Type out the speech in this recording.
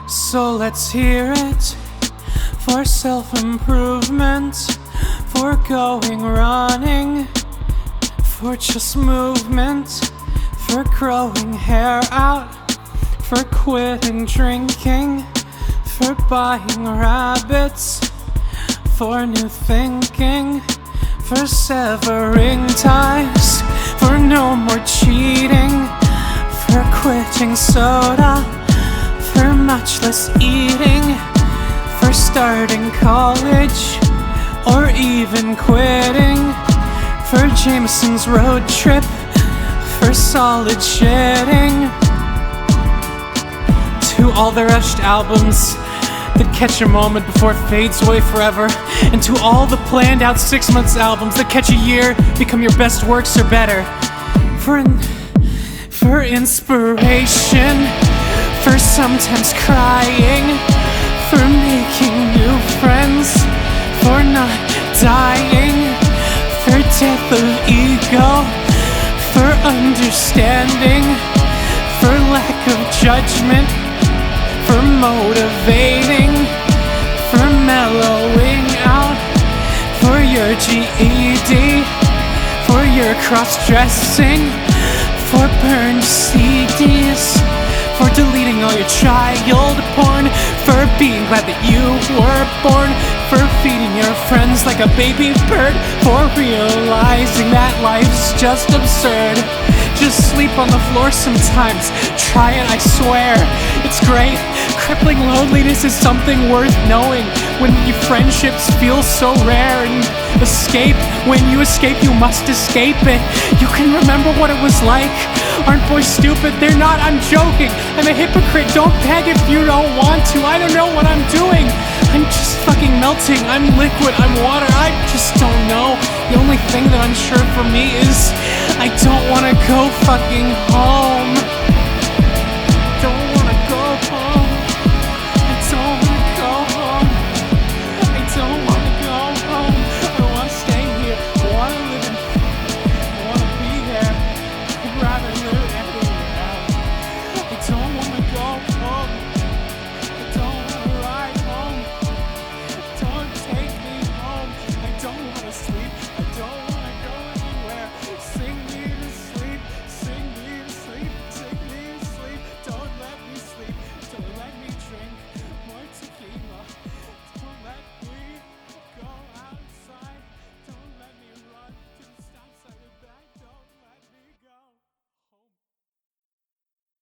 So let's hear it for self-improvement, for going running, for just movement, for growing hair out, for quitting drinking, for buying rabbits, for new thinking, for severing ties, for no more cheating, for quitting soda, for much less eating, for starting college, or even quitting, for Jameson's road trip, for solid shitting. To all the rushed albums that catch a moment before it fades away forever, and to all the planned out 6 months albums that catch a year, become your best works or better. For inspiration, for sometimes crying, for making new friends, for not dying, for death of ego, for understanding, for lack of judgment, for motivating, for mellowing out, for your GED, for your cross-dressing, for burned CDs, for deleting all your child porn, for being glad that you were born, for feeding your friends like a baby bird, for realizing that life's just absurd. Just sleep on the floor sometimes, try it, I swear, it's great. Crippling loneliness is something worth knowing when your friendships feel so rare. And escape, when you escape, you must escape it. You can remember what it was like. Aren't boys stupid? They're not, I'm joking. I'm a hypocrite, don't beg if you don't want to. I don't know what I'm doing. I'm just fucking melting, I'm liquid, I'm water, I just don't know. The only thing that I'm sure for me is I don't wanna go fucking home.